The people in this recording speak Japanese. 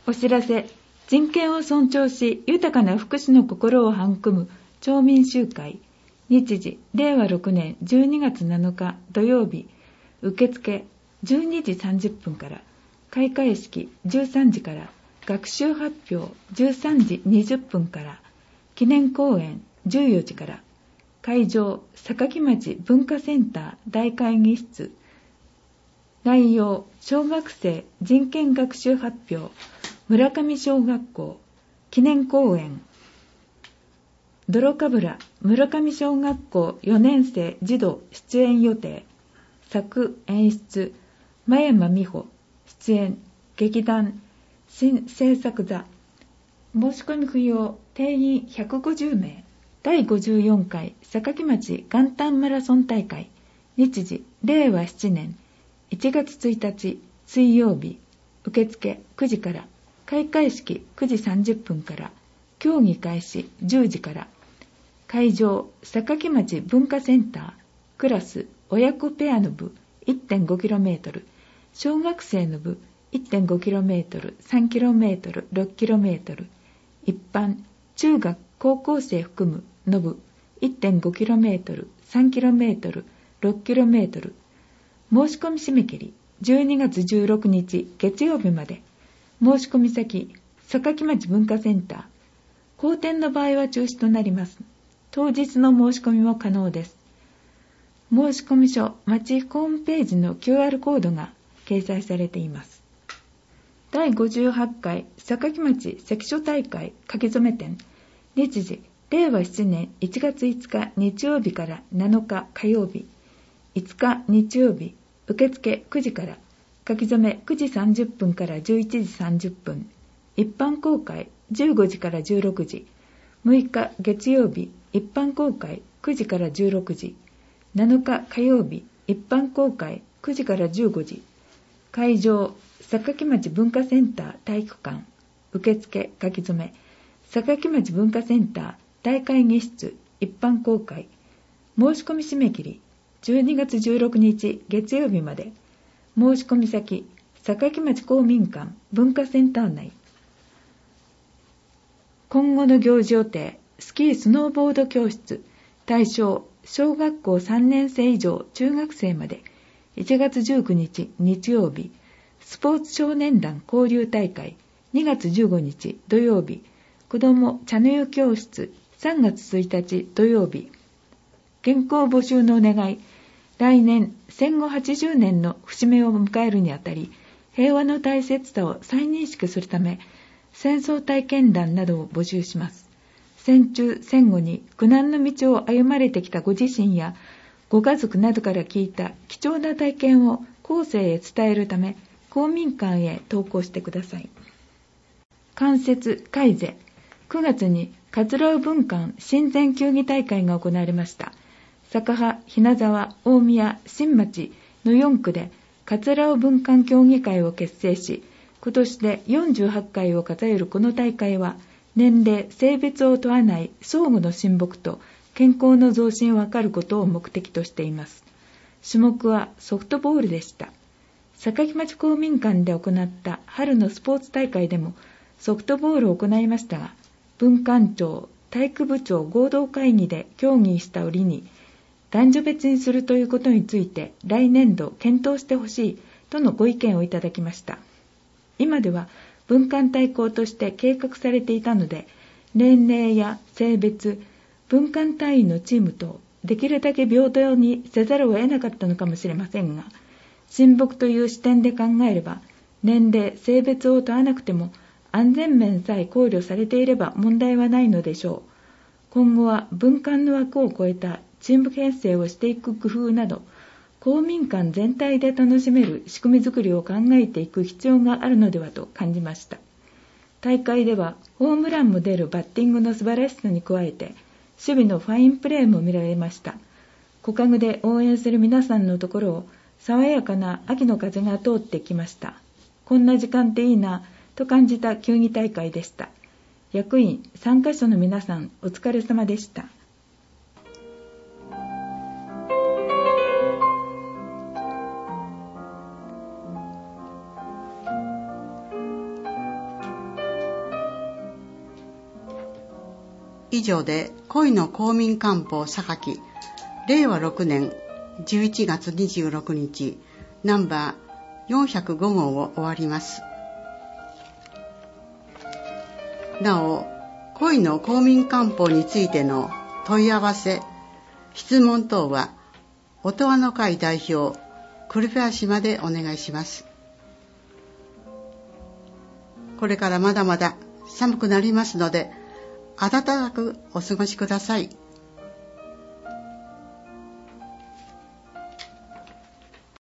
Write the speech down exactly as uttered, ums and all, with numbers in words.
お知らせ。人権を尊重し、豊かな福祉の心を育む町民集会。日時、れいわろくねんじゅうにがつなのか土曜日。受付、じゅうにじさんじゅっぷんから。開会式、じゅうさんじから。学習発表、じゅうさんじにじゅっぷんから。記念講演、じゅうよじから。会場、榊町文化センター大会議室。内容、小学生人権学習発表、村上小学校、記念講演。泥かぶら村上小学校よねんせい児童出演予定。作演出、真山美穂。出演、劇団新制作座。申し込み不要。定員ひゃくごじゅうめい。だいごじゅうよんかい榊町元旦マラソン大会。日時、れいわななねんいちがつついたち水曜日。受付くじから。開会式くじさんじゅっぷんから。競技開始じゅうじから。会場、榊町文化センター。クラス、親子ペアの部 いってんごキロメートル、小学生の部 いってんごキロメートル、さんキロメートル、ろっキロメートル、一般、中学、高校生含むの部 いってんごキロメートル、さんキロメートル、ろっキロメートル。申し込み締め切り、じゅうにがつじゅうろくにち月曜日まで。申し込み先、榊町文化センター。後転の場合は中止となります。当日の申し込みも可能です。申し込み書、町ホームページの キューアール コードが掲載されています。だいごじゅうはちかい榊町関所大会書き初め展。日時、れいわななねんいちがついつか日曜日からなのか火曜日。いつか日曜日。受付くじから。書き初めくじさんじゅっぷんからじゅういちじさんじゅっぷん。一般公開じゅうごじからじゅうろくじ。むいか月曜日。一般公開くじからじゅうろくじ。なのか火曜日。一般公開くじからじゅうごじ。会場、榊町文化センター体育館。受付書き初め。榊町文化センター大会議室一般公開。申し込み締め切り、じゅうにがつじゅうろくにち月曜日まで。申し込み先、榊町公民館文化センター内。今後の行事予定、スキースノーボード教室、対象、小学校さんねんせい以上中学生まで。いちがつじゅうくにち日曜日。スポーツ少年団交流大会、にがつじゅうごにち土曜日。子ども茶の湯教室、さんがつついたち土曜日。原稿募集のお願い。来年、戦後はちじゅうねんの節目を迎えるにあたり、平和の大切さを再認識するため、戦争体験談などを募集します。戦中戦後に苦難の道を歩まれてきたご自身やご家族などから聞いた貴重な体験を後世へ伝えるため、公民館へ投稿してください。関節会是。くがつに桂尾文館親善球技大会が行われました。坂羽、日沢、大宮、新町のよんくで桂尾文館協議会を結成し、今年でよんじゅうはちかいを数えるこの大会は、年齢、性別を問わない相互の親睦と健康の増進を図ることを目的としています。種目はソフトボールでした。榊町公民館で行った春のスポーツ大会でもソフトボールを行いましたが、文館長、体育部長合同会議で協議した折に、男女別にするということについて来年度検討してほしいとのご意見をいただきました。今では文館対抗として計画されていたので、年齢や性別、文館単位のチームとできるだけ平等にせざるを得なかったのかもしれませんが、親睦という視点で考えれば、年齢、性別を問わなくても安全面さえ考慮されていれば問題はないのでしょう。今後は文館の枠を超えたチーム編成をしていく工夫など、公民館全体で楽しめる仕組み作りを考えていく必要があるのではと感じました。大会ではホームランも出るバッティングの素晴らしさに加えて、守備のファインプレーも見られました。木陰で応援する皆さんのところを爽やかな秋の風が通ってきました。こんな時間っていいなと感じた球技大会でした。役員、参加者の皆さん、お疲れ様でした。 以上で恋の公民官報榊れいわろくねんじゅういちがつにじゅうろくにちナンバーよんひゃくごごうを終わります。なお、恋の公民官報についての問い合わせ、質問等は音羽の会代表クルペア氏までお願いします。これからまだまだ寒くなりますので、暖かくお過ごしください。